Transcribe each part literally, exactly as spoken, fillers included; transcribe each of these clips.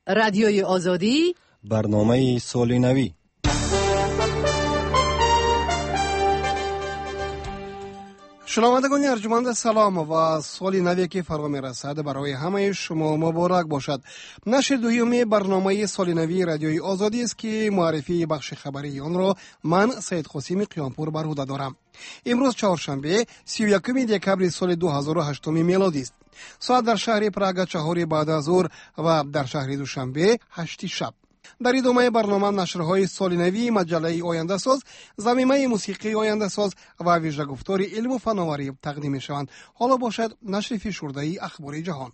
رادیوی آزادی برنامه سال نوی. شنوندگان ارجمند سلام و سال نوی که فرا میرسد برای همه شما مبارک باشد. نشر دومی برنامه سال نوی رادیوی آزادی است که معرفی بخش خبری آن را من سید قاسمی قیامپور بر عهده دارم. امروز چهارشنبه سی و یکم دکبر سال دو هزار و هشت میلادی است. ساعت در شهر پراگ چهار بعد از ظهر و در شهر دوشنبه هشت شب. در ادامه برنامه نشرهای سال نوی، مجله آینده ساز، زمینه موسیقی آینده ساز و ویژه گفتار علم و فناوری تقدیم شوند. حالا باشد نشر فشرده ای اخبار جهان.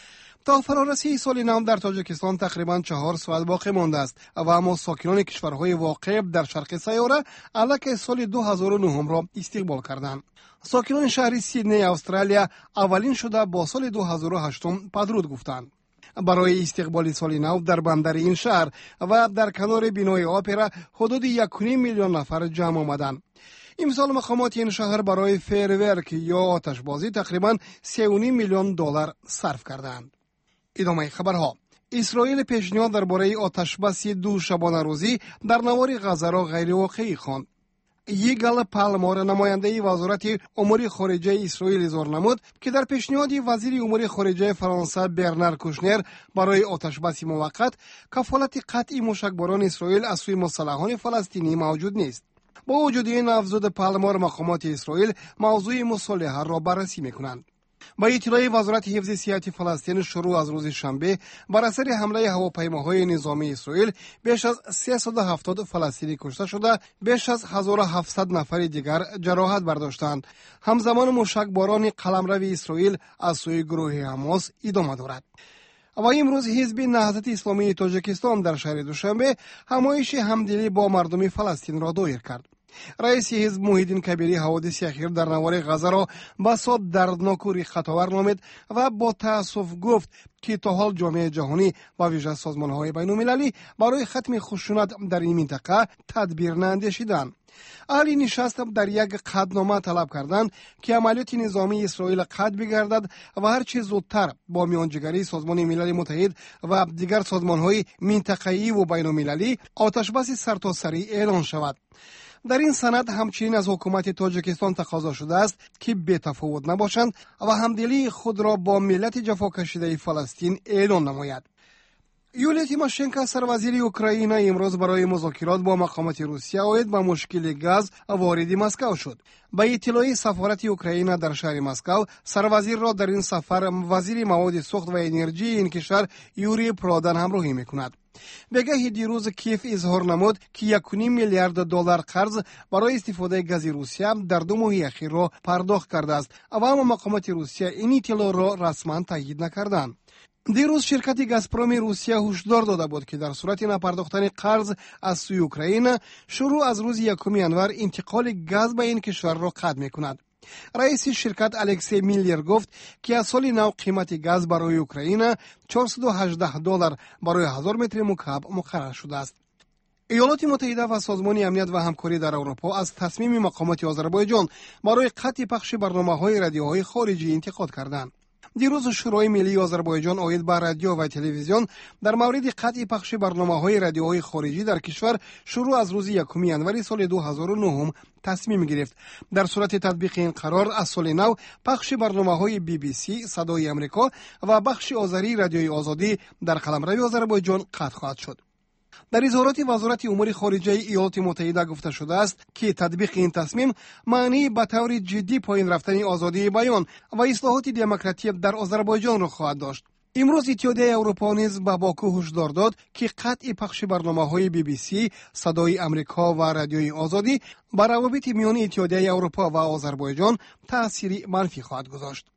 تا فرارسی سال نو در تاجیکستان تقریبا چهار ساعت باقی مانده است و اما ساکنان کشورهای واقع در شرق سیاره الک سال دو هزار و نه را استقبال کردند. ساکنان شهر سیدنی استرالیا اولین شده با سال دو هزار و هشت پدرود گفتند. برای استقبال سال نو در بندر این شهر و در کنار بینای اپرا حدود یک و نیم میلیون نفر جمع آمدند. امسال مقامات این شهر برای فیرورک یا آتشبازی تقریبا سه و نیم میلیون دلار صرف کردند. ادامه خبرها. اسرائیل پیشنهاد درباره آتشبسی دو شبانه روزی در نوار غزه را غیر واقعی خواند. یگل پالمور نماینده وزارت امور خارجه اسرائیل اظهار نمود که در پیشنهاد وزیر امور خارجه فرانسه برنار کوشنر برای آتشبسی موقت کفالت قطعی موشکباران اسرائیل از سوی مسلحان فلسطینی موجود نیست. با وجود این افزود پالمور مقامات اسرائیل موضوع مصالحه را بررسی میکنند. با اطلاع وزارت حفظ صحت فلسطین شروع از روز شنبه بر اثر حمله هواپیماهای نظامی اسرائیل بیش از سیصد و هفتاد فلسطینی کشته شده، بیش از هزار و هفتصد نفر دیگر جراحت برداشتند. همزمان موشکباران قلمرو اسرائیل از سوی گروه حماس ادامه دارد. و امروز حزب نهضت اسلامی تاجیکستان در شهر دوشنبه همایش همدلی با مردم فلسطین را دایر کرد. رئیس حزب محیدین کبیری حوادث اخیر در نوار غزه را بسیار دردناک و ریختآور نامید و با تأسف گفت که تا حال جامعه جهانی و ویژه سازمان‌های بین‌المللی برای ختم خشونت در این منطقه تدبیر ناندیشیدند. اهل نشست در یک قطعنامه طلب کردند که عملیات نظامی اسرائیل قطع بگردد و هر چه زودتر با میانجیگری سازمان ملل متحد و دیگر سازمان‌های منطقه‌ای و بین‌المللی آتشبس سرتاسری اعلان شود. در این سند همچنین از حکومت تاجیکستان تقاضا شده است که بی‌تفاوت نباشند و همدلی خود را با ملت جفا کشیده فلسطین اعلان نماید. یولیا تیماشنکو سروزیر اوکراین امروز برای مذاکرات با مقامات روسیه آید به مشکل گاز وارد مسکو شد. با اطلاع سفارت اوکراین در شهر مسکو، سروزیر را در این سفر وزیر مواد سوخت و انرژی این کشور یوری پرادن همراهی میکند. بگه دیروز کیف اظهار نمود که یک و نیم میلیارد دلار قرض برای استفاده گاز روسیه در دو ماه اخیر را پرداخت کرده است، اما مقامات روسیه این اطلاع را رسما تایید نکردند. دیروز شرکت گازپروم روسیه هشدار داده بود که در صورت نپرداختن قرض از سوی اوکراین شروع از روز یکم ینور انتقال گاز به این کشور را قطع میکند. رئیس شرکت الکسی میلر گفت که از سال نو قیمت گاز برای اوکراین چهارصد و هجده دلار برای هزار متر مکعب مقرر شده است. ایالات متحده و سازمان امنیت و همکاری در اروپا از تصمیم مقامات آذربایجان برای قطع پخش برنامه‌های رادیوهای خارجی انتقاد کردند. دیروز شورای ملی آذربایجان آید به رادیو و تلویزیون در مورد قطع پخش برنامه‌های رادیوهای خارجی در کشور شروع از روز یکم ینور سال دو هزار و نه تصمیم گرفت. در صورت تطبیق این قرار از سال نو پخش برنامه‌های بی بی سی، صدای آمریکا و بخش آذری رادیوی آزادی در قلمرو آذربایجان قطع خواهد شد. در اظهارات وزارت امور خارجه ایالات متحده گفته شده است که تطبیق این تصمیم معنی به طور جدی پایین رفتن آزادی بیان و اصلاحات دموکراتی در آذربایجان را خواهد داشت. امروز اتحادیه اروپا نیز به باکو هشدار داد که قطع پخش برنامه‌های بی بی سی، صدای آمریکا و رادیوی آزادی بر روابط میان اتحادیه اروپا و آذربایجان تأثیری منفی خواهد گذاشت.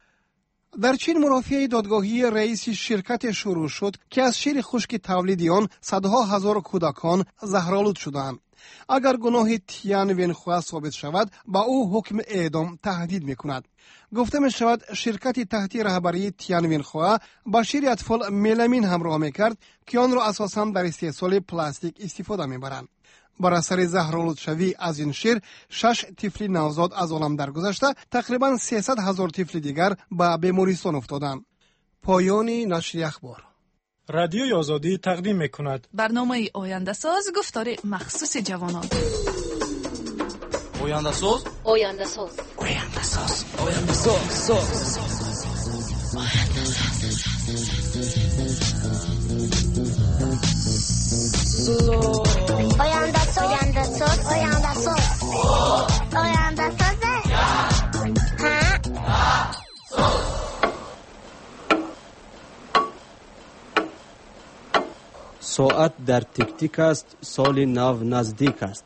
در چین مرافعه دادگاهی رئیس شرکت شروع شد که از شیر خشک تولید آن صدها هزار کودکان زهرآلود شدند. اگر گناه تیان وینخوا ثابت شود با او حکم اعدام تهدید میکند. گفته می شود شرکت تحت رهبری تیان وینخوا با شیر اطفال ملامین همراه میکرد که آن را اساساً در استحصال پلاستیک استفاده میبرند. بر اثر زهرآلود شوی از این شیر شش طفل نوزاد از عالم درگذشته، تقریباً سیصد هزار طفل دیگر به بیمارستان افتادند. پایان نشر اخبار. رادیوی آزادی تقدیم می‌کند. برنامه آینده ساز گفتار مخصوص جوانان. آینده ساز آینده ساز آینده ساز آینده ساز آینده ساز آینده ساز آینده ساز آینده ساز ساعت در تیک تیک است، سال نو نزدیک است.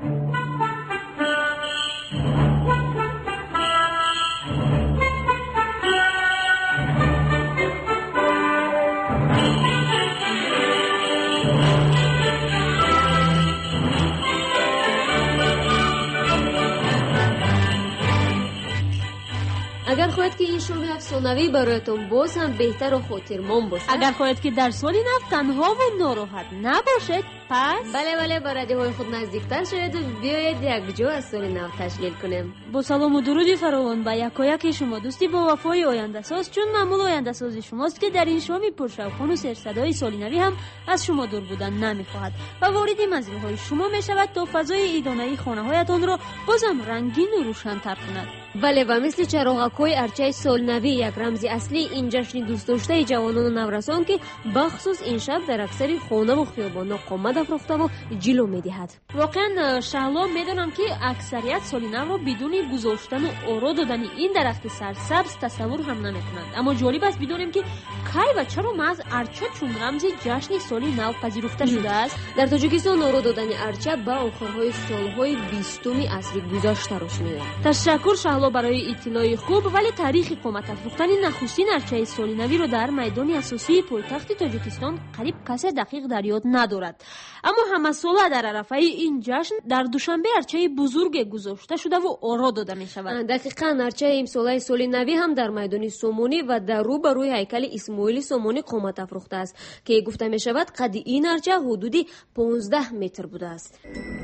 اگر خواهید که این شروع افسانوی برایتان باز هم بهتر و خاطرمان باشد، اگر خواهید که در سال نو تنها و ناراحت نباشد، پس بله بله با رادیوهای خود نزدیکتر شوید و بیایید یک جو از سال نو تشکیل کنیم. با سلام و درودی فراوان به یکایک شما دوستی با وفای آینده ساز، چون معمول آینده ساز شماست که در این شامی پرشوق‌آن و سرصدای سال نوی هم از شما دور بودن نمی‌خواهد و وارد منزل‌های شما می‌شود تا فضای عیدانه‌ای خانه‌هایتان را بازم رنگین و روشن‌تر کند. بله و مثل چراغک‌های ارچه سال نوی یک رمز اصلی این جشن دوست داشته جوانان و نورسان که بخصوص این شب در اکثر خانه و خیابان‌ها قامت افروخته و جلو می‌دهد. واقعا شهلا میدونم که اکثریت سال نو را بدون گذاشتن و آرا دادن این درخت سرسبز تصور هم نمی‌کنند، اما جالب است بدونیم که کی و چرا محض ارچه چون رمز جشن سال نو پذیرفته شده است. در تاجیکستان آرا دادن ارچه به آخرهای سالهای بیستم عصر گذشته روش می‌رود. تشکر شهلا برای اطلاع خوب، ولی تاریخ قامت افروختن نخستین ارچه سال نوی را در میدان اساسی پایتخت تاجیکستان قریب کسی دقیق در یاد ندارد. اما همه ساله در عرفه این جشن در دوشنبه ارچه بزرگ گذاشته شده و آرا داده می شود. دقیقاً ارچه امساله سال نوی هم در میدان سومونی و در رو بر روی هیکل اسماعیل سومونی قامت افروخته است که گفته می شود قد این ارچه حدودی پانزده متر بوده است.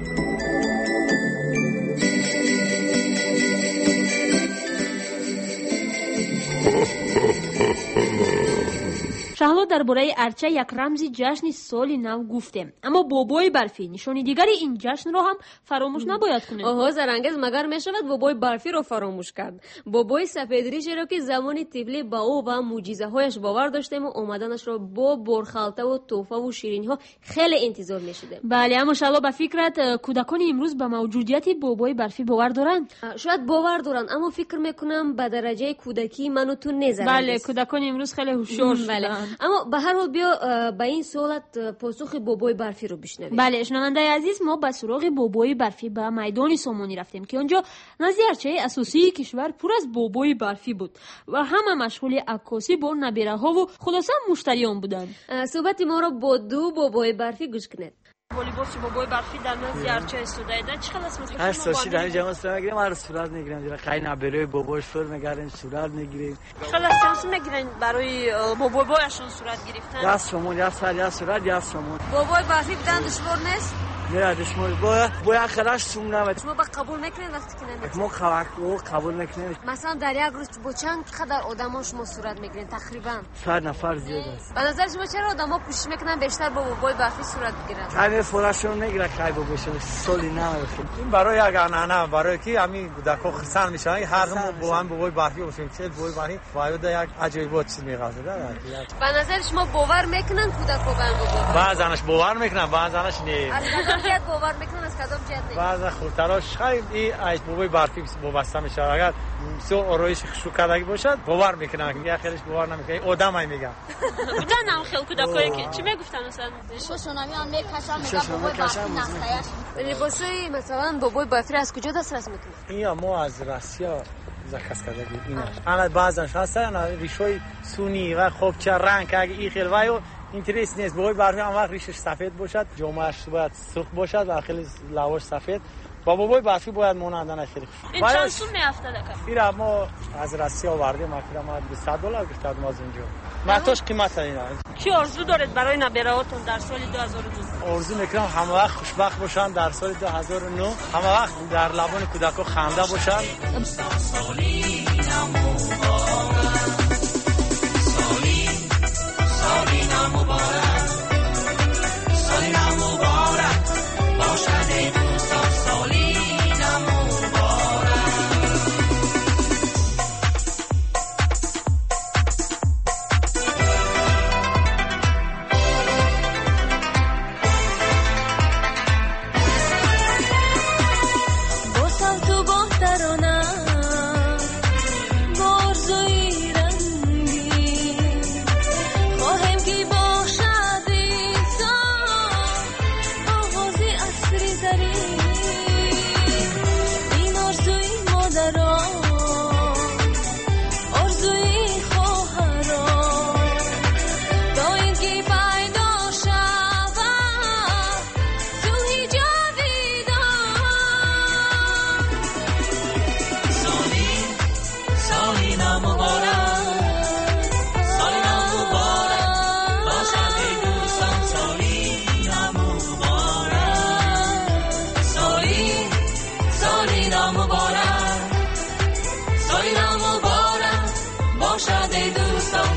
شهلا درباره ارچه یک رمز جشن سال نو گفتیم، اما بابای برفی نشانی دیگری این جشن را هم فراموش نباید کنیم. آها زرنگز مگر می شود بابای برفی را فراموش کرد؟ بابای سفید ریش را که زمانی طفلی با او و معجزه هایش باور داشتیم و آمدنش را با برخالته و توفه و شیرینی ها خیلی انتظار می شدیم. بله، اما شهلا به فکرت کودکان امروز به موجودیت بابای برفی باور دارند؟ شاید باور دارند، اما فکر میکنم به درجه کودکی من و تو نزرنگز. بله، کودکان امروز خیلی هوشیار شدند. اما به هر حال بیا به این سوالت پاسخ بابای برفی رو بشنویم. بله شنونده عزیز، ما به سراغ بابای برفی به میدان سومونی رفتیم که آنجا نزد ارچه اساسی کشور پر از بابای برفی بود و همه مشغول عکاسی با نبیره ها و خلاصه مشتریان بودند. صحبت ما رو با دو بابای برفی گوش کنید. والیبال بابای برفی در نزد ارچه استودایده چقدر اسمش هر ساشی در جمع صورت میگیریم، هر صورت میگیریم دیگه خیلی نبره باباش فر میگردن صورت میگیریم. خیلی سنس میگیرن برای بابایشون صورت گرفتن. یا سومون یا سر یا صورت یا سومون. بابای برفی بدن دشوار نیست؟ نه دشمن با با آخرش سوم نمیاد. شما با قبول میکنید وقتی که نمیاد؟ ما قبول قبول نکنیم. مثلا در یک روز با چند قدر آدما شما صورت میگیرین تقریبا؟ صد نفر زیاد است. به نظر شما چرا آدما کوشش میکنن بیشتر با بابای برفی صورت بگیرن؟ همه فوراشون میگیره خیلی باباشون سالی نمیاد. این برای یک انانه برای کی همین کودکا خرسند میشن هر هم با هم بابای برفی باشیم چه بابای برفی باید یک عجیبات چیز میگذره. به نظر شما باور میکنن کودکا به بابا؟ بعضنش باور میکنن بعضنش نه. از کدام جهت باور میکنن از کدام جهت نه؟ بعضا خودتراش خیلی این بابای برفی وابسته میشه. اگر سو آرایش شوکادگی باشد باور میکنن، یا خیلیش باور نمیکنن. آدمای میگن بودن هم خیلی کودکایی که چی میگفتن مثلا ششونامی آن میکشن میگن بابای برفی نخته‌اش. لباسای مثلا بابای برفی از کجا دسترس میکنن؟ این ما از روسیا زکاس کردگی ایناش. انا بعضنش هستن ریشوی سونی و خوب چه رنگ اگه این خیلی وایو اینترس نیست. بابای برفی هم وقت ریشش سفید باشد، جامهش باید سرخ باشد و خیلی لواش سفید. با بابای برفی باید مانندن خیلی خوب. این چند سوم میافته لکه؟ این ما از روسیه آوردیم، ما ما بیست دلار گرفتیم از اونجا. ماتوش قیمت اینا. چی آرزو دارید برای نبیره‌هاتون در سال دو هزار و دو؟ آرزو میکنم همه وقت خوشبخت باشن در سال دو هزار و نه، همه وقت در لبان کودکا خنده باشن. سالی نمو مبارک، سالی سالی نمو مبارک.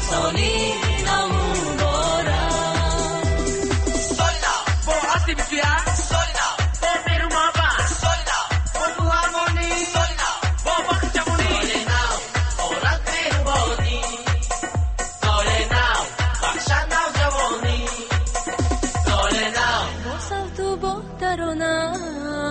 سالی نو مبارک سالینا با هستی بسویا سالینا با بیرو مابا سالینا با تو هارمونی سالینا با وقت جمونی سالینا اولاد مهربانی سالینا بخشن نو جوانی سالینا با صوت و با ترانه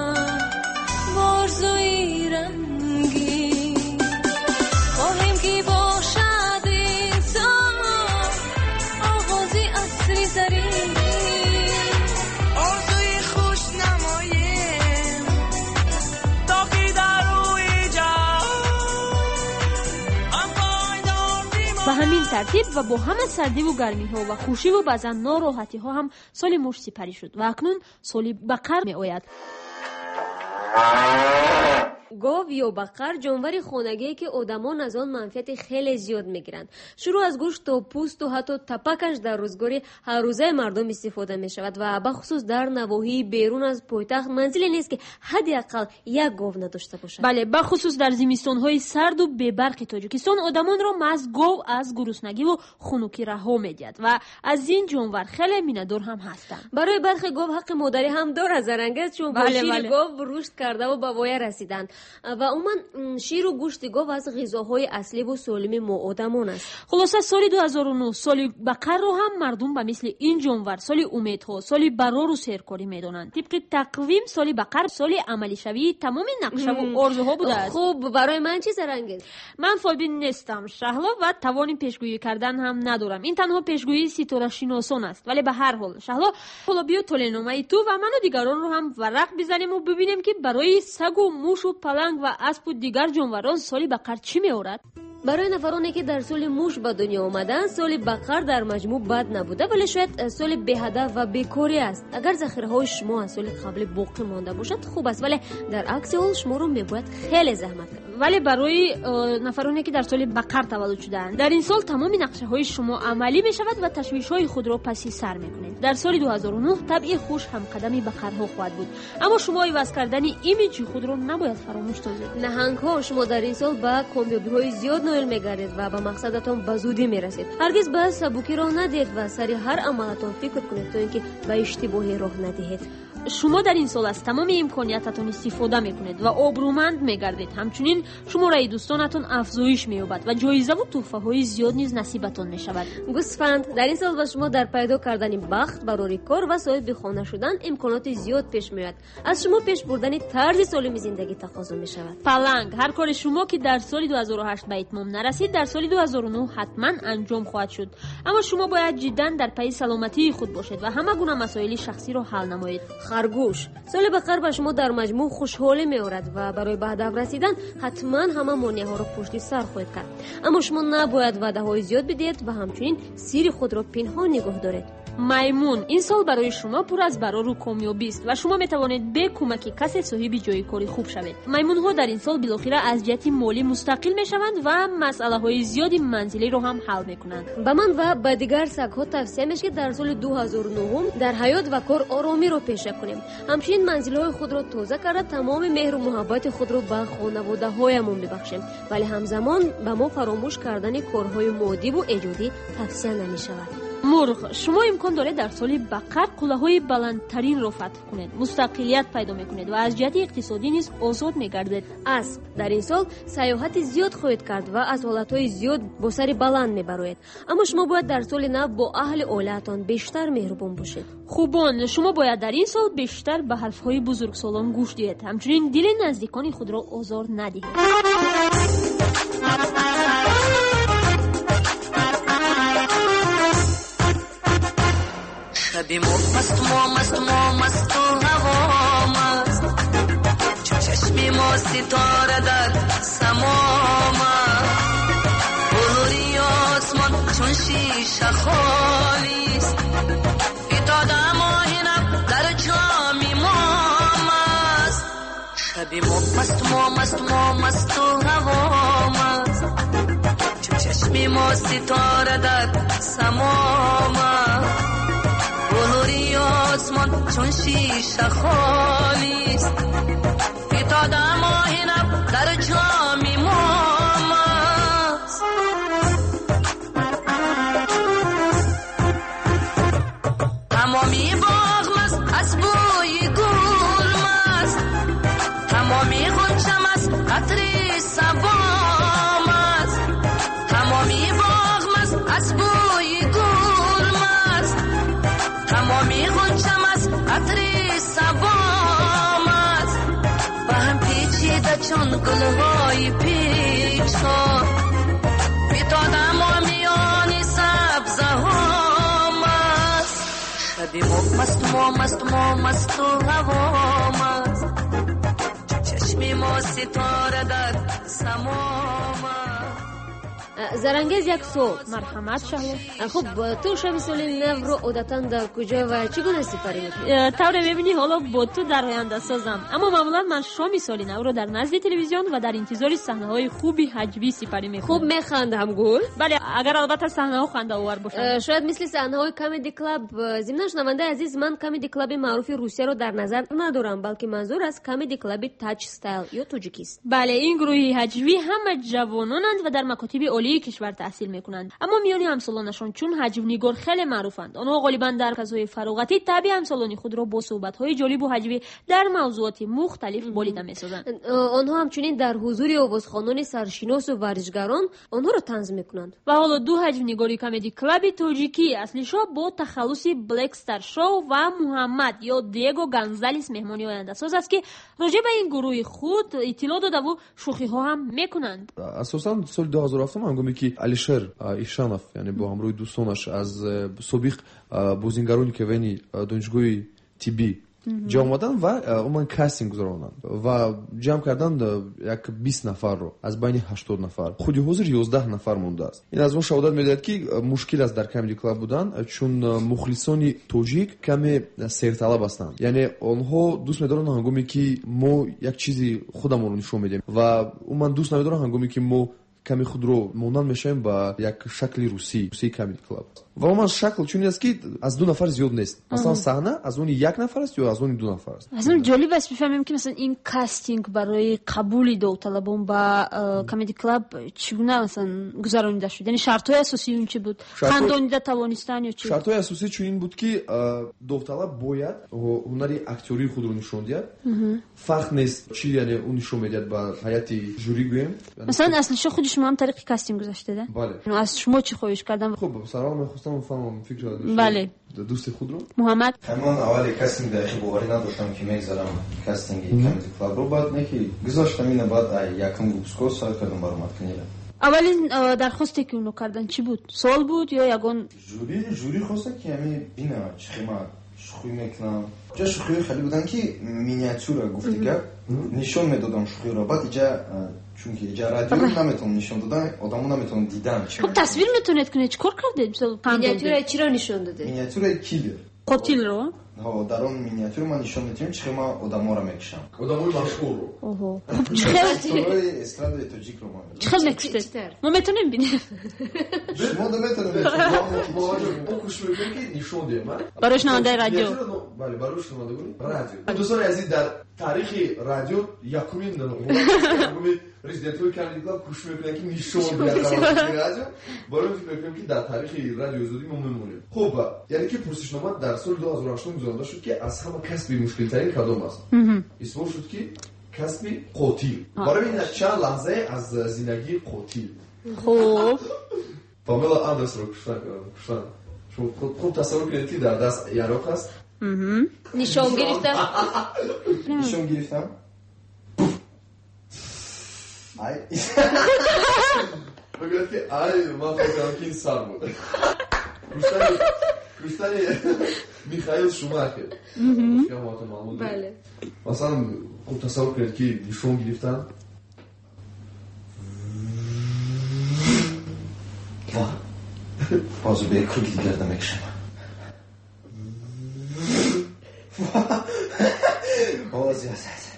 بارزوی رنگی خواهیم که باشد این سال آغازی عصری سری آرزوی خوش نماییم تا که در روی جهان هم پایدار بیمان. به همین ترتیب و با همه سردی و گرمی ها و خوشی و بعضا ناراحتی ها هم سال مشت سپری شد و اکنون سالی بقر می آید. گاو یا بقر جانور خانگی که آدمان از آن منفعت خیلی زیاد میگیرند. شروع از گوشت تا پوست و حتی تپکش در روزگاری هر روزه مردم استفاده می شود و به خصوص در نواحی بیرون از پایتخت منزلی نیست که حداقل یک گاو نداشته باشد. بله، به خصوص در زمستان های سرد و بی‌برق تاجیکستان آدمان را از گاو از گرسنگی و خنکی رها می‌دهد و از این جانور خیلی مینه‌دار هم هستند. برای برخی گاو حق مادری هم دارد زرنگز، چون با بله، شیر بله. گاو رشد کرده و به وایه رسیدند و عموما شیر و گوشت گاو از غذاهای اصلی و سالم ما آدمان است. خلاصه سال دو هزار و نه سال بقر رو هم مردم به مثل این جانور سال امیدها، سال برار و سیرکاری میدونند. طبق تقویم سال بقر سال عملی شوی تمام نقشه و آرزوها بوده است. خب برای من چی زرنگز؟ من فالبین نیستم شهلا و توان پیشگویی کردن هم ندارم. این تنها پیشگویی ستاره شناسان است. ولی به هر حال شهلا حالا بیا تلنامه تو و من و دیگران رو هم ورق بزنیم و ببینیم که برای سگ و موش و پلنگ و اسب و دیگر جانوران سال بقر چی میآورد. برای نفرانی که در سال موش به دنیا آمدن سال بقر در مجموع بد نبوده، ولی شاید سال بی‌هدف و بیکاری است. اگر ذخیره های شما از سال قبل باقی مانده باشد خوب است، ولی در عکس حال شما رو میباید خیلی زحمت کرد. ولی برای نفرانی که در سال بقر تولد شدند در این سال تمام نقشه های شما عملی می شود و تشویش های خود را پسی سر می کنید. در سال دو هزار و نه طبیعی خوش هم قدمی بقرها خواهد بود، اما شما عوض کردن ایمیج خود را نباید فراموش سازید. نهنگ ها شما در این سال به کامیابی های زیاد نائل میگردید و به مقصدتان به زودی میرسید. هرگز به سبکی راه ندید و سری هر عملتان فکر کنید تا اینکه به اشتباهی راه ندهید. شما در این سال از تمام امکانیاتتان استفاده میکنید و آبرومند میگردید. همچنین شماره دوستانتان افزایش مییابد و جایزه و تحفه های زیاد نیز نصیبتان میشود. گوسفند در این سال به شما در پیدا کردن بخت، برای کار و صاحب خانه شدن امکانات زیاد پیش میاد. از شما پیش بردن طرز سالم زندگی تقاضا میشود. پلنگ هر کار شما که در سال دو هزار و هشت به اتمام نرسید در سال دو هزار و نه حتما انجام خواهد شد، اما شما باید جدا در پی سلامتی خود باشید و همه گونه مسائل شخصی را حل نمایید. خرگوش سال بقر به شما در مجموع خوشحالی میآورد و برای به هدف رسیدن حتما همه مانع ها را پشت سر خواهید کرد، اما شما نباید وعده های زیاد بدهید و همچنین سیر خود را پنهان نگاه دارید. میمون این سال برای شما پر از برار و کامیابی است و شما می توانید به کمک کسی صاحب جای کاری خوب شوید. میمون ها در این سال بالاخره از جهت مالی مستقل می شوند و مسئله های زیادی منزلی رو هم حل می کنند. به من و به دیگر سگ ها توصیه میشه که در سال دو هزار و نه در حیات و کار آرامی رو پیشه کنیم. همچنین منزل های خود را تازه کرده تمام مهر و محبت خود رو به خانواده هایمون ببخشیم، ولی همزمان به ما فراموش کردن کارهای مادی و ایجادی توصیه نمی شود. مرغ شما امکان دارید در سال بقر قله‌های بلندترین را فتح کنید، مستقلیت پیدا میکنید و از جهت اقتصادی نیز آزاد میگردید. اسب در این سال سیاحت زیاد خواهید کرد و از حالتهای زیاد با سر بلند میبرید، اما شما باید در سال نو با اهل عائلتان بیشتر مهربان باشید. خوبان شما باید در این سال بیشتر به حرفهای بزرگسالان گوش دهید، همچنین دل نزدیکان خود را آزار ندهید. شبی مست ما مست ما مست و هوا مست، چشمی ما ستاره در سما مست، بلوری آسمان چون شیشه خالیست، فتاده ماهینم در جامی ما مست. شبی ما مست ما مست ما مست و هوا مست، چشمی ما ستاره در سما مست، بلوری آسمان چون شیشه خالیست، فتاده ماهینم در جامی ما مست. تمامی غنچم از عطر سبام است و هم پیچیده چون گلهای پیچها پیتادم و میانی سبزه هم است شبی ما مست ما مست ما مست و هوام است چشمی ما ستاره در سمام است. زرنگیز یک سو مرحمت شهلا. خب تو شب سال نو رو عادتاً در کجا و چگونه سپری می‌کنی؟ طور می‌بینی حالا با تو در آینده سازم، اما معمولا من شام سال نو رو در نزد تلویزیون و در انتظار صحنه‌های خوبی حجبی سپری می‌کنم. خوب می‌خندم گل؟ بله، اگر البته صحنه‌ها خنده‌آور باشند. شاید مثل صحنه‌های کمدی کلاب. ضمن شنونده عزیز، من کمدی کلاب معروف روسیه رو در نظر ندارم، بلکه منظور از کمدی کلاب تاچ استایل یا توجیکیست. بله، این گروهی حجبی همه جوانانند و در مکاتب عالی کشور تحصیل میکنند، اما میانی همسالانشان چون حجب‌نگار خیلی معروفند، آنها غالبا در فضای فراغتی طبع همسالان خود را با صحبت‌های جالب و حجبی در موضوعات مختلف بالیده میسازند. آنها همچنین در حضور آوازخوانان سرشناس و ورزشگران آنها را طنز میکنند. و حالا دو حجب‌نگاری کمدی کلاب توجیکی اصلیشا با تخلص بلک استار شو و محمد یا دیگو گانزالس مهمانی آینده ساز است که راجع به این گروه خود اطلاع داده و شوخی‌ها هم میکنند. اساساً سال دو هزار و هفت هنگامی که алишер ишанов یعنی با همراه دوستانش از سابق بازیگرانی که وینی دانشگاه طبی جا اومدن و عموما کاستینگ گذاروندن و جمع کردن یک بیست نفر رو از بین هشتاد نفر. خودی حاضر یازده نفر مونده است. این از اون شهادت میدهد که مشکل است در کمدی کلاب بودن، چون مخلصان توجیک کمی سرطلب هستند، یعنی آنها دوست می‌دارن هنگامی که ما یک چیزی خودمون رو نشون میدیم و عموما دوست ندارن هنگامی که ما کمی خود رو مونان میشیم با یک شکلی روسی روسی کمدی کلاب. و عموما شکل چونی است که از دو نفر زیاد نیست. مثلا صحنه از اون یک نفر است یا از اون دو نفر است. از اون جالب است بفهمیم که مثلا این کاستینگ برای قبول داوطلبان با کمدی کلاب چگونه مثلا گذرانیده شد؟ یعنی شرط‌های اساسی اون چی بود؟ خندانیده توانستن یا چی؟ شرط‌های اساسی چون این بود که داوطلب باید هنری اکتوری خود رو نشون دهد. فرق نیست چی یعنی اون نشون میدهد با هیئت جوری گویم. مثلا اصلش خودش شما هم طریق کاستینگ گذاشته ده؟ بله. از شما چی خواهش کردم؟ خب سلام می‌خواستم بفهمم فکر داشتم. بله. دوست خود رو محمد همون اول کاستینگ دقیق باوری نداشتم که میگذارم کاستینگ کمدی کلاب رو بعد نکی گذاشتم اینو بعد یکم گوسکو سال کردم برام کنیله. اولین درخواستی که اونو کردن چی بود؟ سوال بود یا یگان جوری جوری خواسته که همین بینا چخما شوخی میکنم. جا شوخی خیلی بودن که مینیاتور گفتی که نشون میدادم شوخی رو بعد اینجا چون که اینجا رادیو نمیتونم نشون دادن آدمو نمیتونم دیدن. خب تصویر میتونید کنید چیکار کردید؟ مینیاتور چی رو نشون داده؟ مینیاتور کیلر. قاتل رو؟ ها در اون مینیاتور من نشون میدم چه ما آدما رو میکشم. آدمای مشهور رو. اوه. خیلی استراد توجیک رو ما. خیلی نکست. ما میتونیم ببینیم. شما دو میتونید. ما اوکش میگیم که نشون دیم. برای شنونده رادیو. بله برای شنونده رادیو. دوستان عزیز در تاریخ رادیو یکمین نمونه رزیدنتوی کمدی کلاب کوشش میکنن که نشون بدن رادیو. برای فکر میکنم که در تاریخ رادیو آزادی ما میمونیم. خب یعنی که پرسشنامه در سال دو هزار و هشت گذرانده شد که از همه کسب مشکل ترین کدام است. اسم شد که کسب قاتل. برای این چند لحظه از زندگی قاتل. خب پاملا آندرس رو کشتن کشتن. شما خوب تصور کنید که در دست یاروک است. نشون گرفتم. نشون گرفتم. ای بگید که ای ما فکرم که این سر بود. کشتن کشتن میخائیل شوماخر. بله. مثلا خوب تصور کنید که نشون گرفتن. بازو به کوکی دیگر نمیکشم. بازی هست.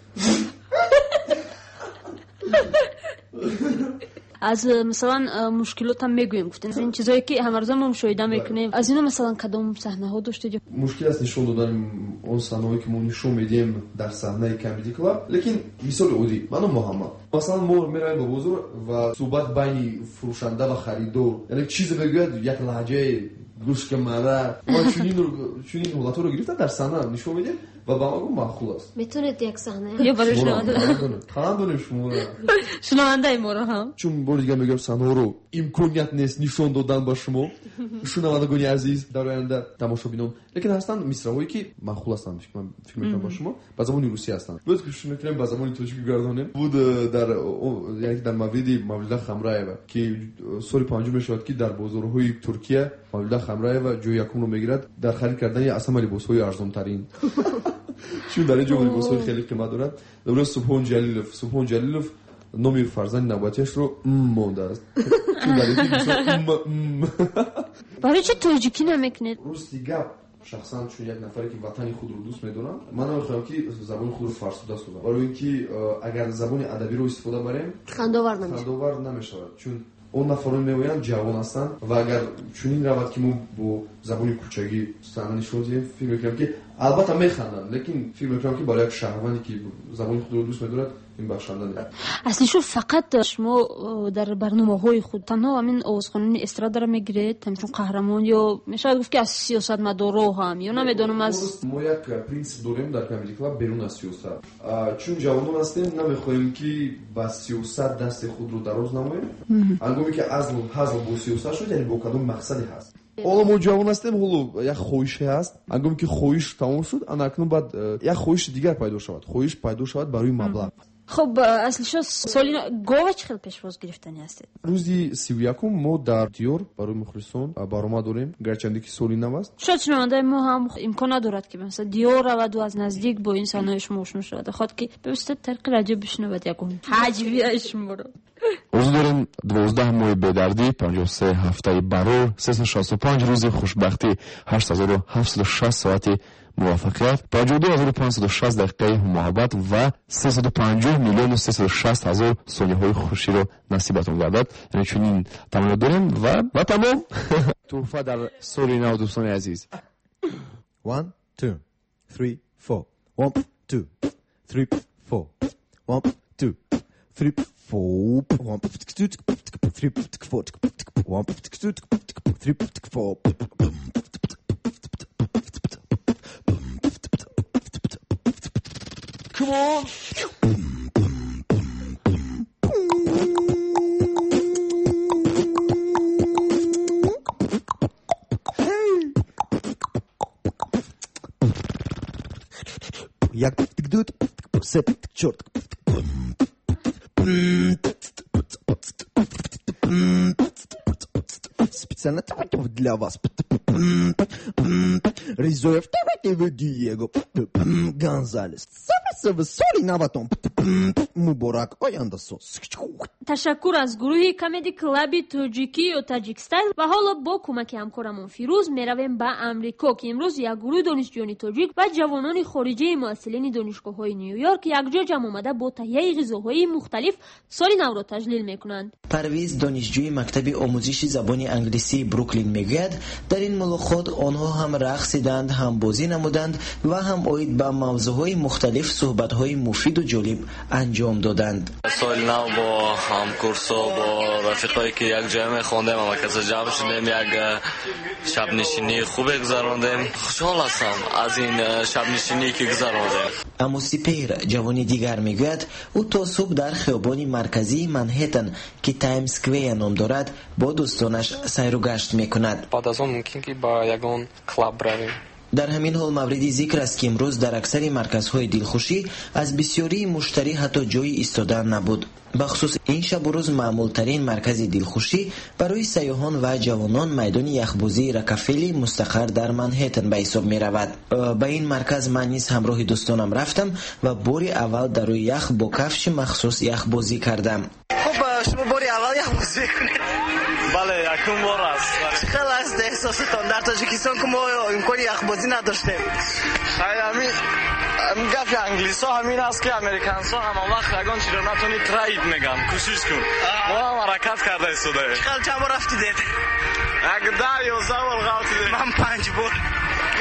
از مثلا مشکلات هم میگویم گفتن این چیزایی که همه روزه ما مشاهده میکنیم از اینا مثلا کدام صحنه ها داشتید؟ مشکل است نشون دادن اون صحنه‌ای که ما نشون میدیم در صحنه کمدی کلاب، لیکن مثال عادی منو محمد مثلا ما میرایم با بزرگ و صحبت بین فروشنده و خریدار یعنی چیزی بگوید یک لهجه گوش که مره ما چنین رو چنین حالت رو گرفته در صحنه نشون میدیم و با ما معقول است. میتونید یک صحنه یا برای شنونده خواندن شما شنونده ما رو هم چون بار دیگه میگم صحنه رو имконият нест нишон додан ба шумо шунавандагони азиз дар оянда тамошобинон. лекин ҳастанд мисраҳое ки маъқул ҳастанд, ман фикр мекунам ба шумо ба забони русӣ ҳастанд. бояд кӯшиш мекунем ба забони тоҷикӣ гардонем. буд дар яъне дар мавриди Мавлуда Хамраева ки соли панҷум мешавад ки дар бозорҳои Туркия Мавлуда Хамраева ҷои якумро мегирад дар харид кардани асама либосҳои арзонтарин. чун дар ин ҷо либосҳои хеле қимат дорад. Имрӯз Субҳон Ҷалилов Субҳон Ҷалилов номи фарзанди навбатиашро мондааст. чун дар ин барои чӣ тоҷикӣ намекунед? русти гап шахсан чун як нафаре ки ватани худро дӯст медорам, ман намехоҳам ки забони худро фарсуда созам, барои ин ки агар забони адабиро истифода барем хандовар намешавад. хандовар намешавад, чун он нафарон меоянд ҷавон ҳастанд ва агар чунин равад ки мо бо забони кӯчагӣ саҳна нишон диҳем, фикр мекунам ки албатта механданд, лекин фикр мекунам ки барои як шаҳрванде ки забони худро дӯст медорад ин бахшанда нест. асли шо фақат шумо дар барномаҳои худ танҳо ҳамин овозхонини эстрадаро мегиред ҳамчун қаҳрамон ё мешавад гуфт ки аз сиёсатмадорро ҳам ё намедонам аз мо як принсип дорем дар Comedy Club берун аз сиёсат. чун ҷавонон ҳастем намехоҳем ки ба сиёсат дасти худро дароз намоем. ҳангоме ки азл ҳазл бо сиёсат шуд, яъне бо кадом мақсаде ҳаст. ҳоло мо ҷавон ҳастем, ҳоло як хоҳише ҳаст. ҳангоме ки хоҳиш тамом шуд, ана акнун баъд як хоҳиши дигар пайдо шавад. хоҳиш пайдо шавад барои маблағ. хуб асли шо соли гова чӣ хел пешвоз гирифтанӣ ҳастед? рӯзи сию якум мо дар Диёр барои мухлисон баромад дорем, гарчанде ки соли нав аст. шояд шунавандаи мо ҳам имкон надорад ки масалан Диёр раваду аз наздик бо ин саҳнаҳои шумо ошно шавад, хоҳад ки бевосита тариқи радио бишунавад ягон ҳаҷвияи шуморо. орзу дорем дувоздаҳ моҳи бедардӣ, панҷоҳ се ҳафтаи барор, сесад шасту панҷ рӯзи хушбахтӣ, ҳашт ҳазору ҳафтсаду шаст соати муваффақият, панҷоҳ ду ҳазору панҷсаду шаст дақиқаи муҳаббат ва сесаду панҷоҳ миллиону сесаду шаст ҳазор сониҳаи хуширо насибатон гардад. яъне чунин тамомият дорем ва ва тамом. туҳфа дар соли нав дӯстони азиз. one two three four one two three four one two three four one two three four one two three four. Come on. Як тык-дут, сеп чёрт. Специально для вас. Ризоев, Диего, Гонзалес. Соли наватон. Муборак Ояндасос. ташаккур аз гурӯҳи Comedy Club-и тоҷикӣ ё Tajik Style ва ҳоло бо кӯмаки ҳамкорамон Фирӯз меравем ба Амрико ки имрӯз як гурӯҳи донишҷӯёни тоҷик ва ҷавонони хориҷии муассилини донишгоҳҳои Нью-Йорк якҷо ҷамъ омада бо таҳияи ғизоҳои мухталиф соли навро таҷлил мекунанд. Парвиз донишҷӯи мактаби омӯзиши забони англисии Бруклин мегӯяд, дар ин мулоқот онҳо ҳам рақсиданд, ҳам бозӣ намуданд ва ҳам оид ба мавзӯъҳои мухталиф суҳбатҳои муфиду ҷолиб анҷом доданд. соли нав бо ҳамкурсо бо рафиқое ки якҷоя мехондем, ҳамакаса ҷамъ шудем, як шабнишинии хубе гузарондем. хушҳол ҳастам аз ин шабнишиние ки гузарондем. аммо Сипейр ҷавони дигар мегӯяд, ӯ то субҳ дар хиёбони марказии Манхэттен ки Таймс Сквер ном дорад бо дӯстонаш сайру гашт мекунад. баъд аз он мумкин ки ба ягон клаб равем. дар ҳамин ҳол мавриди зикр аст ки имрӯз дар аксари марказҳои дилхушӣ аз бисёрии муштарӣ ҳатто ҷои истодан набуд. бахусус ин шабу рӯз маъмултарин маркази дилхушӣ барои сайёҳон ва ҷавонон майдони яхбозии Рокфелли мустақар дар Манхэттен ба ҳисоб меравад. ба ин марказ ман низ ҳамроҳи дӯстонам рафтам ва бори аввал дар рӯи ях бо кафши махсус яхбозӣ кардам. хуб шумо бори аввал яхбозӣ мекунед? бале, якум бор аст. чӣ хел аст эҳсосотон дар Тоҷикистон ки мо имкони яхбозӣ надоштем? хай ҳамин гафи англисо ҳамин аст ки американсо ҳама вақт ягон чизро натони траид мегам, кӯшиш кун. мо ҳам ҳаракат карда истодаем. чӣ хел чанд бор рафтидед? як да ёздаҳ бор рафтидем. ман панҷ бор.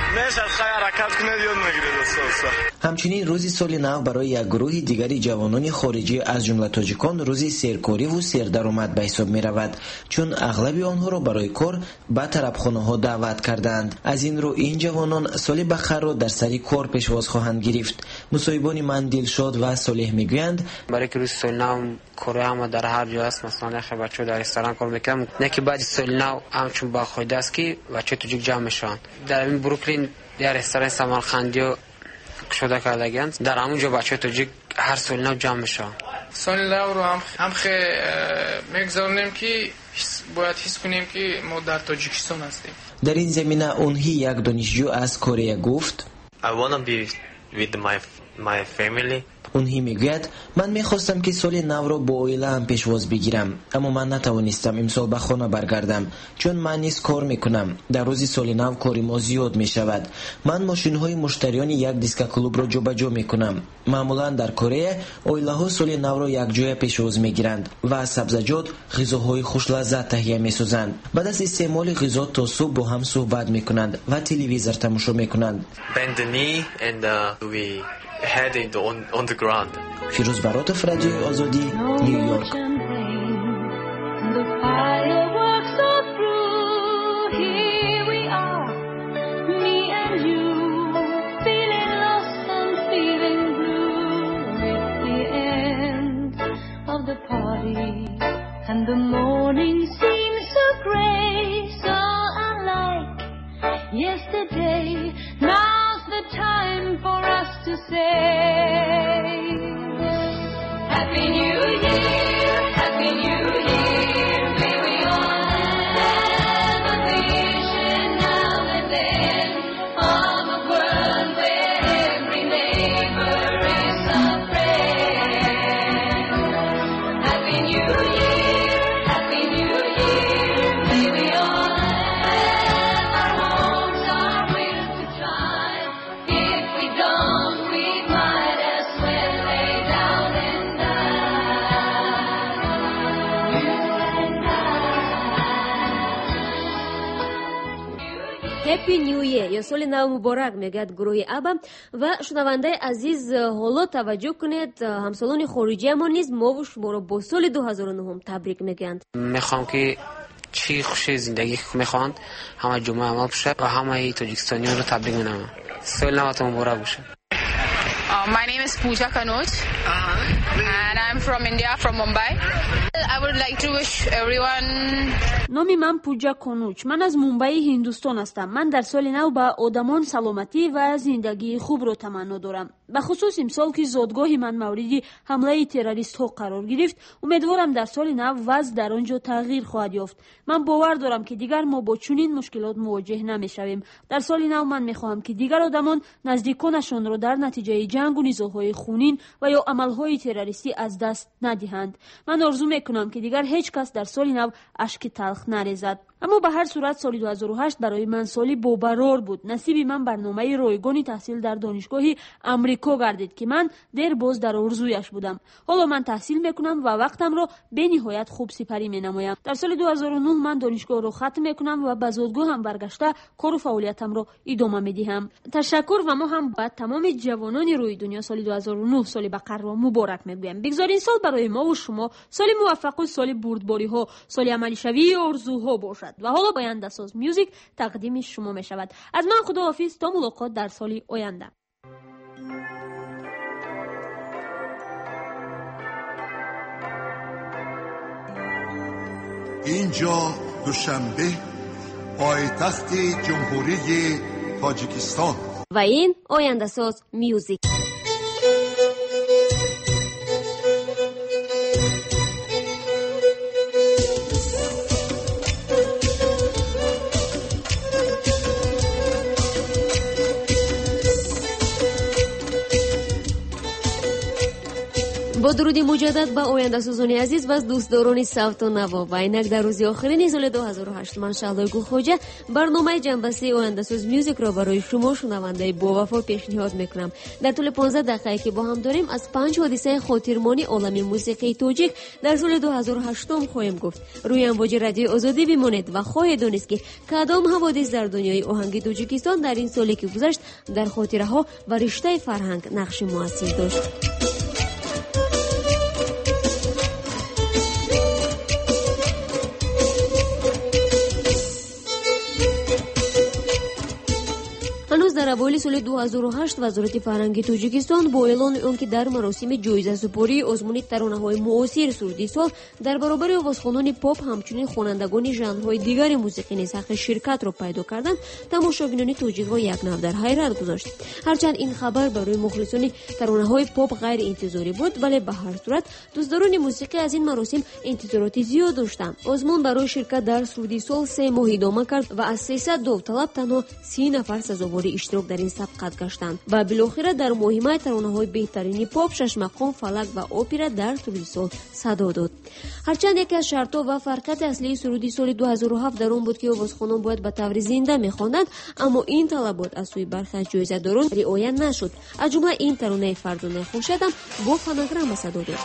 همچنین روزی سال نو برای یک گروه دیگری جوانان خارجی از جمله تاجیکان روزی سرکاری و سردرآمد به حساب می رود، چون اغلب آنها را برای کار به طربخانه ها دعوت کردند. از این رو این جوانان سال بخیر را در سری کار پیشواز خواهند گرفت. مصاحبان من دلشاد و صالح میگویند برای که روز سال نو کره هم در هر جا است، مثلا خیلی بچه در رستوران کار میکنم، نه که بعد سال نو همچون با خواهده است که بچه توجیک جمع میشن. در این بروکلین در رستوران سامان خندی و شده کردگند، در همونجا بچه توجیک هر سال نو جمع میشن. سال نو رو هم هم خیلی میگذارنیم که باید حس کنیم که ما در تاجیکستان هستیم. در این زمینه اونهی یک دانشجو از کره گفت I wanna be with my my family. اونهی میگوید من میخواستم که سال نو را با اویله هم پیشواز بگیرم، اما من نتوانستم امسال به خانه برگردم چون من نیز کار میکنم. در روز سال نو کاری ما زیاد میشود. من ماشین های مشتریان یک دیسک کلوب را جابجا میکنم. معمولا در کره اویله ها سال نو را یک جای پیشواز میگیرند و از سبزیجات غذاهای خوش لذت تهیه میسازند. بعد از استعمال غذا تا صبح با هم صحبت میکنند و تلویزیون تماشا میکنند. Bend the knee and uh, we head it on on the ground. فیروز براتوف، رادیوی آزادی، نیویورک. And the morning seems so grey, so unlike yesterday. Now's the time for us to say Happy New Year, Happy New Year. May we all have a vision now and then of a world where every neighbor is a friend. Happy New Year, Happy New Year. May we all have our homes, our will to try. If we don't, we might as well lay down and هپی نیو ایر یا سال نو مبارک میگد گروه ابا. و شنونده عزیز حالا توجه کنید، همسالان خارجی ما نیز ما و شما را با سال دو هزار و نه تبریک میگند. میخوام که چی خوشی زندگی میخواند همه جمعه عمل بشه و همه تاجیکستانیان رو تبریک میگم. سال نوتون مبارک باشه. Uh, my name is Pooja Kanoj uh-huh. and I'm from India, from Mumbai. I would like to wish everyone. نامی من پوجا کنوچ، من از ممبئی هندوستان هستم. من در سال نو به آدمان سلامتی و زندگی خوب رو تمنا دارم. به خصوص امسال که زادگاه من مورد حمله تروریست ها قرار گرفت، امیدوارم در سال نو وضع در آنجا تغییر خواهد یافت. من باور دارم که دیگر ما با چنین مشکلات مواجه نمی‌شویم. در سال نو من می‌خواهم که دیگر آدمان نزدیکانشان را در نتیجه جنگ و نزاع‌های خونین و یا عمل‌های تروریستی از دست ندهند. من آرزو می‌کنم که دیگر هیچ کس در سال نو اشک تلخ نریزد. اما به هر صورت سال دو هزار و هشت برای من سالی باورار بود. نصیب من برنامه رایگان تحصیل در دانشگاه امریکا گردید که من در باز در آرزویش بودم. حالا من تحصیل میکنم و وقتم را به نهایت خوب سپری مینمایم. در سال دو هزار و نه من دانشگاه را ختم میکنم و به زادگاه هم برگشته کار و فعالیتم را ادامه میدهم. تشکر و ما هم با تمام جوانان روی دنیا سال دو هزار و نه سال بقر را مبارک میگویم. بگذارین سال برای ما و شما سال موفق و سال بردباری ها، سال عملی شوی آرزوها باشد. و حالا باید ساز میوزیک تقدیم شما می شود. از من خداحافظ تا ملاقات در سالی آینده. اینجا دوشنبه، پایتخت جمهوری تاجیکستان. و این آینده ساز میوزیک. با درودی مجدد با آینده سوزانی عزیز و دوستداران صوت و نوا و اینک در روز آخرین سال دو هزار و هشت من شعله گوخوجه برنامه جنبسته آینده سوز میوزیک را برای شما شنونده با وفا پیشنهاد میکنم. در طول پانزده دقیقه که با هم داریم از پنج حادثه خاطرمانی عالم موسیقی تاجیک در سال دو هزار و هشت خواهیم گفت. روی امواج رادیو آزادی بمانید و خواهید دانست که کدام حوادث در دنیای آهنگ تاجیکستان در این سالی که گذشت در خاطره ها و رشته فرهنگ نقش مؤثر داشت. هنوز در اوایل سال دو هزار و هشت وزارت فرهنگ تاجیکستان با اعلان آنکه در مراسم جایزه سپاری آزمون ترانه‌های معاصر سردی سال در برابر آوازخوانان پاپ همچنین خوانندگان ژانرهای دیگر موسیقی نیز حق شرکت را پیدا کردند، تماشاگران تاجیک را یک نوع در حیرت گذاشت. هرچند این خبر برای مخلصان ترانه‌های پاپ غیر انتظاری بود، ولی به هر صورت دوستداران موسیقی از این مراسم انتظارات زیاد داشتند. آزمون برای شرکت در سردی سال سه ماه ادامه کرد و از سیصد داوطلب تنها سی نفر سزاوار اشتراک در این سبقت گشتند و بالاخره در مهمه ترانه‌های بهترین پاپ شش مقام فلک و اپرا در سرودی سال صدا داد. هرچند یکی از شرط‌ها و فرقت اصلی سرودی سال دو هزار و هفت در آن بود که آوازخوانان باید به طور زنده می‌خواندند، اما این طلبات از سوی برخی از جایزه‌داران رعایت نشد. از جمله این ترانه فردانه خورشید هم با فونوگرام صدا داد.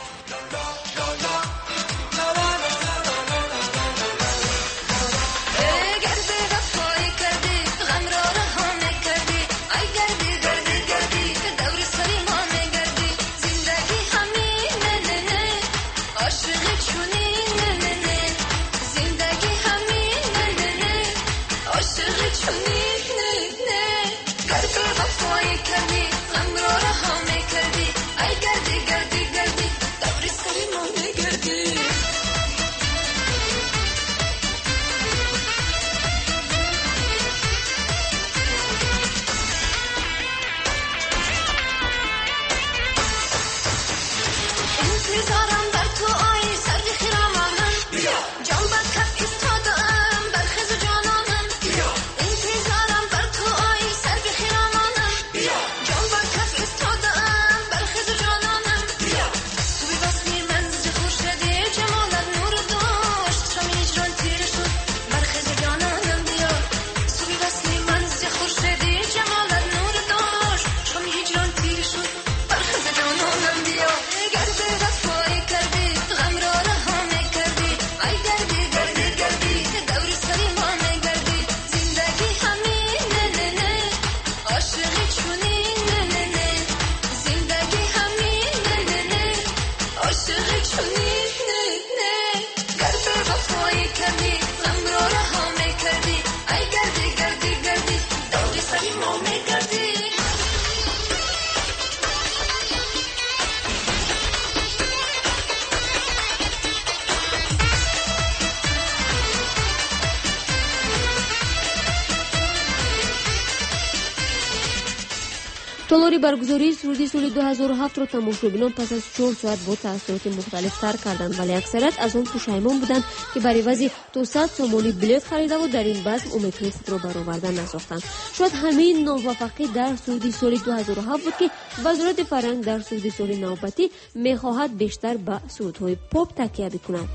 تالاری برگزاری سرودی سال دو هزار و هفت را تماشاگران پس از چهار ساعت با تأثیرات مختلف تر کردند، ولی اکثریت از آن پشیمان بودند که برای وضع دو صد سومانی بلیط خریده و در این بزم امید خود را برآورده نساختند. شاید همین ناموفقی در سرودی سال دو هزار و هفت بود که وزارت فرهنگ در سرودی سال نوبتی می‌خواهد بیشتر به سرودهای پاپ تکیه بکند.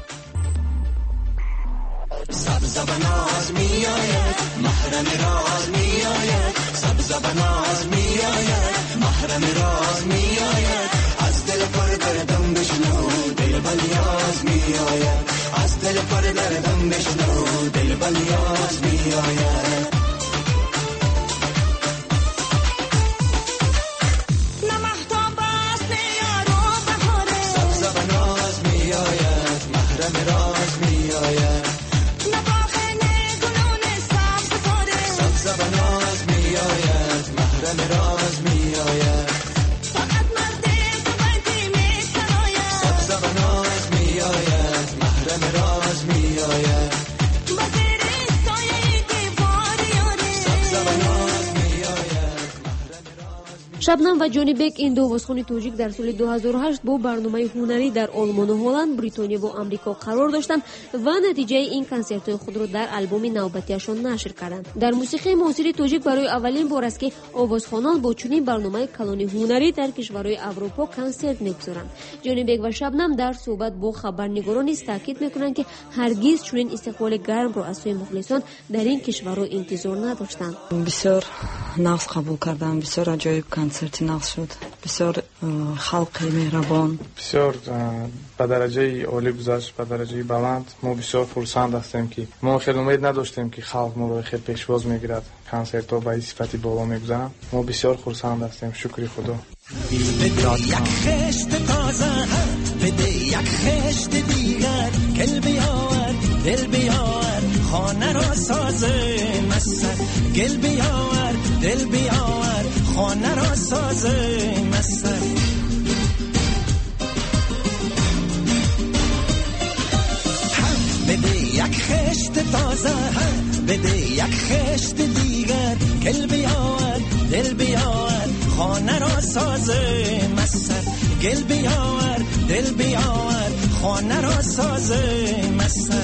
سبز بناز می آید محرم راز می آید، سبز بناز می آید محرم راز می آید، از دل پر دردم بشنو دل بلیاز می آید، از دل پر دردم بشنو دل بلیاز می آید. سبز بناز می آید محرم راز می آید، بناز می آید محرم راز می آید، فقط مرد قوتی می سراید، سبز بناز می آید محرم راز می آید، وزیرستان шабнам ва ҷонибек ин ду овозхони тоҷик дар соли ду ҳазору ҳашт бо барномаи ҳунарӣ дар олмону ҳоланд, бритония ва амрико қарор доштанд ва натиҷаи ин консертҳои худро дар албоми навбатиашон нашр карданд. дар мусиқии муосири тоҷик барои аввалин бор аст ки овозхонон бо чунин барномаи калони ҳунарӣ дар кишварҳои аврупо консерт мегузоранд. ҷонибек ва шабнам дар суҳбат бо хабарнигорон низ таъкид мекунанд ки ҳаргиз чунин истиқболи гармро аз сӯи мухлисон дар ин кишварҳо интизор надоштанд. бисёр нағз қабул кардам, бисёр аҷоиб консерти нағз шуд, бисёр халқи меҳрабон, бисёр ба дараҷаи олӣ гузашт, ба дараҷаи баланд. мо бисёр хурсанд ҳастем ки мо хеле умед надоштем ки халқ моро хеле пешвоз мегирад, консертҳо ба ин сифати боло мегузаранд. мо бисёр хурсанд ҳастем. шукри худо. یک خشت تازه بده یک خشت دیگر گل بیاور دل بیاور خانه را سازه مستر گل بیاور دل بیاور خانه را سازه مستر بده یک خشت تازه بده یک خشت دیگر گل بیاور دل بیاور خانه را سازه مستر گل بیاور دل بیاور خانه را سازه مستر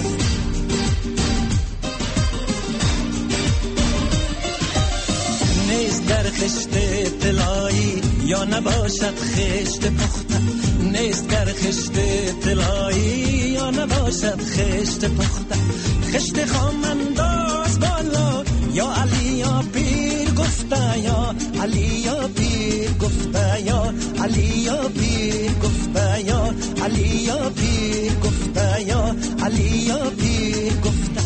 نیست در خشت طلایی یا نباشد خشت پخته نیست در خشت طلایی یا نباشد خشت پخته خشت خام انداز بالا یا علی یا پیر گفته یا علی یا پیر گفته یا علی یا پیر گفته یا علی یا پیر گفته یا علی یا پیر گفته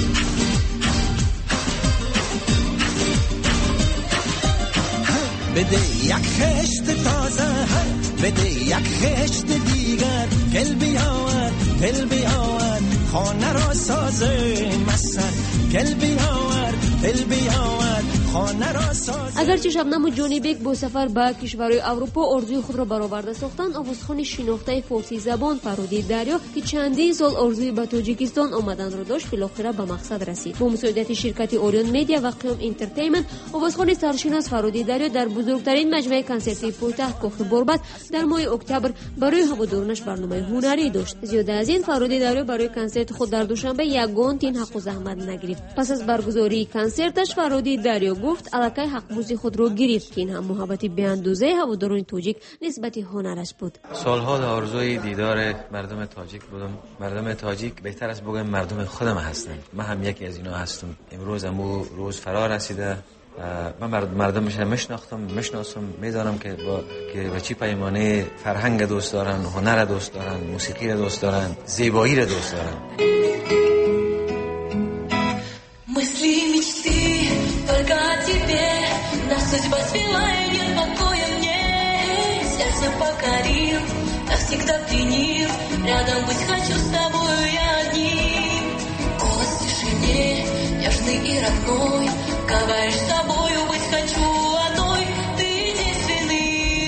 بده یک خشت تازه بده یک خشت دیگر گل بیاور دل بیاور خانه را سازه مستر گل بیاور دل بیاور خانه را سازه. اگرچه شبنم و جونیبک با سفر به کشورهای اروپا آرزوی خود را برآورده ساختند، آوازخوان شناخته فارسی زبان فرودی دریا که چندین سال آرزوی به تاجیکستان آمدن را داشت بالاخره به مقصد رسید. با مساعدت شرکت اوریون مدیا و قیام انترتینمنت، آوازخوان سرشناس فرودی دریا در بزرگترین مجمع کنسرتی پایتخت کاخ بوربت در ماه اکتبر برای هوادارانش برنامه هنری داشت. زیاده از این فرودی دریا برای کنسرت خود در دوشنبه یگان تین حق و زحمت نگرفت. پس از برگزاری کنسرتش فرودی دریا گفت الکی حق‌موزی خود را گرفت که این هم محبتی بی‌اندازه هواداران تاجیک نسبت هنرش بود. سالها در آرزوی دیدار مردم تاجیک بودم. مردم تاجیک بهتر است بگم مردم خودم هستند. من هم یکی از اینا هستم. امروز امو روز فرا رسیده. من مردمش میشناختم، میشناسم، میدانم که با که به چی پیمانه فرهنگ دوست دارن، هنر دوست دارن، موسیقی را دوست دارن، زیبایی را دوست دارن. Мысли мечты только о тебе, на судьба свела и нет покоя мне. Сердце покорил, навсегда пленил, рядом быть хочу с тобой я одним. Голос в тишине, нежный и родной, говоришь с тобою быть хочу одной, ты единственный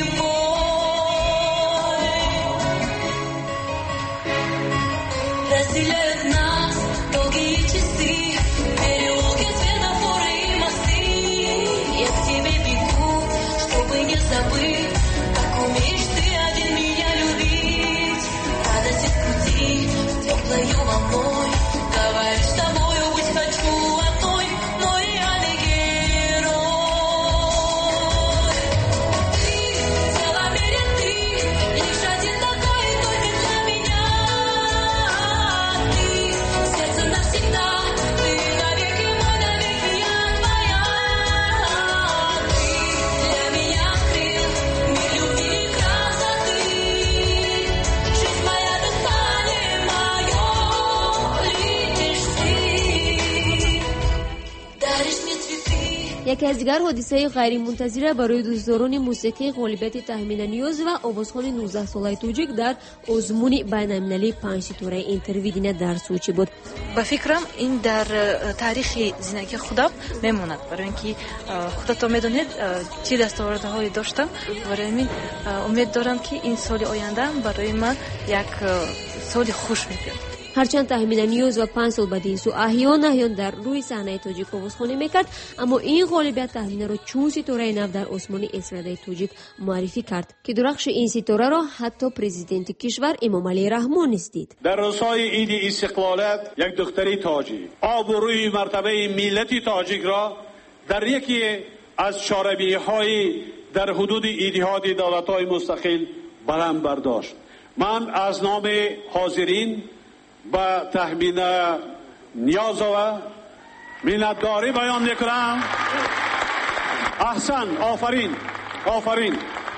мой. Разделяют нас долгие часы, переулки, светофоры и мосты. Я к тебе бегу, чтобы не забыть, как умеешь ты один меня любить. Радость в груди, теплою волной, говоришь с тобою быть хочу одной, мой реальный герой. Ты, целом мире ты, лишь один такой, только для меня. Ты, сердце навсегда, ты навеки мой, навеки я твоя. Ты для меня открыл мир любви и красоты. Жизнь моя, дыхание мое, летишь ты, даришь мне цветы. یکی از دیگر حادثه غیرمنتظره برای دوستداران موسیقی غالبیت تحمیل نیاز و آوازخوان نوزده ساله توجیک در آزمون بین‌المللی پنج ستاره اینترویدینه در سوچی بود. با فکرم این در تاریخ زندگی خودم میموند، برای اینکه خودتون میدونید چه دستاوردهایی داشتم. برای من امید دارم که این سال آینده برای من یک سال خوش میاد. هرچند تحمینا نیوز و پنج سال بعد این سو احیانا احیان در روی صحنه تاجیک آوازخوانی میکرد، اما این غالبیت تحمینا رو چون ستاره نو در آسمان استرادای تاجیک معرفی کرد که درخش این ستاره را حتی پرزیدنت کشور امام علی رحمان استید. در روزهای عید استقلالت یک دختری تاجیک آبروی مرتبه ملت تاجیک را در یکی از چاره‌بی‌های در حدود اتحاد دولت‌های مستقل بلند برداشت. من از نام حاضرین به تحمینا نیازова minnatdori بیان میکنم. احسن، آفرین، آفرین.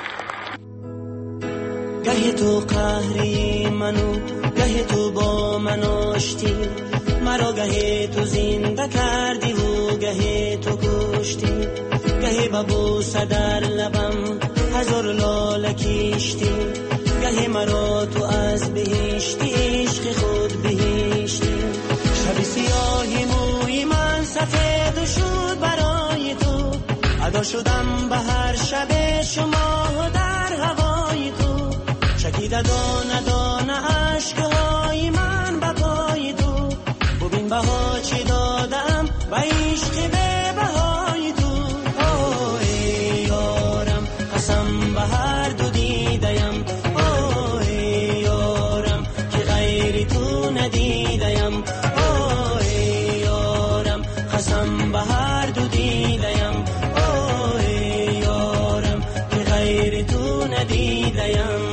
گه تو قهری منو، گه تو با من آشتی، مرا گه تو زنده کردی و گه تو کشتی، گه با بوسه در لبم هزار لاله کشتی، گه مرا تو از بهشتی عشق خود بهشتی. شب سیاهی موی من سفید شد برای تو، ادا شدم به هر شب شما در هوای تو، شکیده دانه دانه عشقهای من به پای تو، ببین بها چی دادم و عشق به بهای تو. اوه ای یارم قسم به هر دو دیدیم، اوه ای یارم که غیری تو ندیدیم، اوه ای یارم قسم به هر دو دیدیم، اوه ای یارم که غیری تو ندیدیم.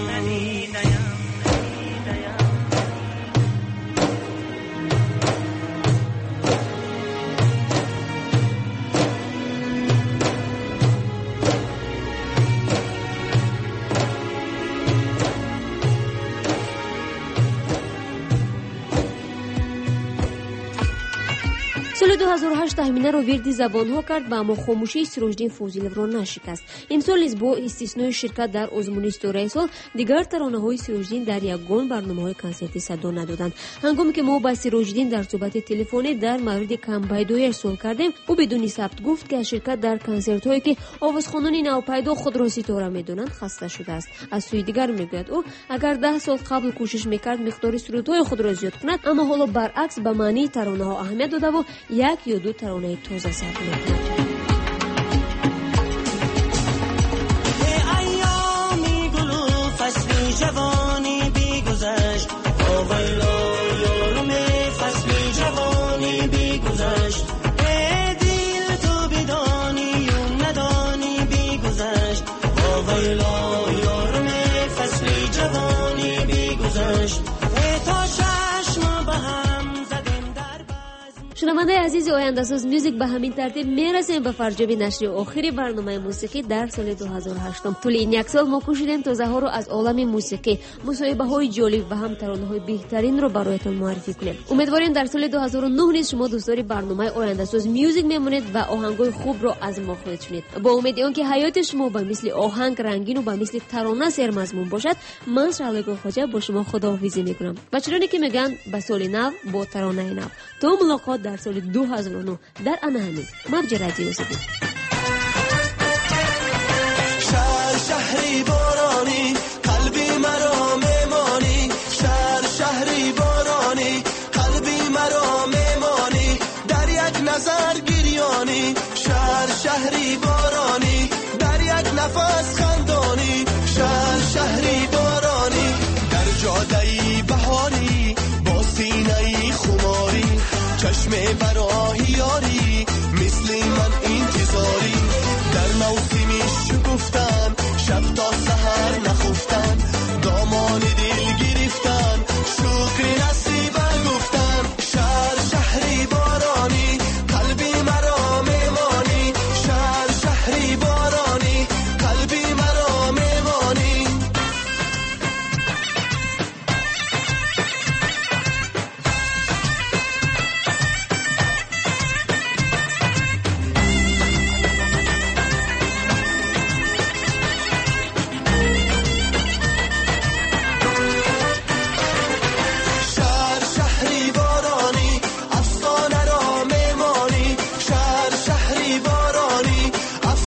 سال دو هزار و هشت تحمینا رو ویردی زبانها کرد و اما خاموشی سروجدین فوزیلوف را نشکست. امسال نیز با استثنای شرکت در آزمون استوره سال دیگر ترانه‌های سروجدین در یگان برنامه‌های کنسرتی صدا ندادند. هنگامی که ما با سروجدین در صحبت تلفنی در مورد کمبایدویش سوال کردیم، او بدون ثبت گفت که شرکت در کنسرت‌هایی که آوازخوانان نوپیدا خود را ستاره می‌دانند خسته شده است. از سوی دیگر میگوید او اگر ده سال قبل کوشش می‌کرد مقدار سرودهای خود را زیاد کند، اما حالا برعکس به معنی ترانه‌ها اهمیت داده و یک یا دو ترانه تازه ثبت می‌کند. ایامی گلو فصلی جوانی بیگذشت، آویلا یارم فصلی جوانی بیگذشت، ای دل تو بدانی و ندانی بیگذشت، آویلا یارم فصلی جوانی بیگذشت، ای تا چشم به هم. شنونده عزیز آینده ساز میوزیک به همین ترتیب میرسیم به فرجام نشر آخری برنامه موسیقی در سال دو هزار و هشت. طول این یک سال ما کوشیدیم تازه ها رو از عالم موسیقی، مصاحبه های جالب و هم ترانه های بهترین رو برایتان معرفی کنیم. امیدواریم در سال دو هزار و نه نیز شما دوستدار برنامه آینده ساز میوزیک میمونید و آهنگای خوب رو از ما خواهید شنید. با امید اینکه حیات شما به مثل آهنگ رنگین و به مثل ترانه سرمضمون باشد، من شعله خواجه با شما خداحافظی میکنم. بچه‌انی که میگن به سال نو با ترانه نو. تا ملاقات در سال دو هزار و نه در انهمی موج رادیو زدید. شهر شهری بارانی قلبی مرا میمانی، شهر شهری بارانی قلبی مرا میمانی، در یک نظر گریانی، شهر شهری بارانی در یک نفس خندانی، شهر شهری بارانی در جاده بهاری با سینه خماری، چشم برا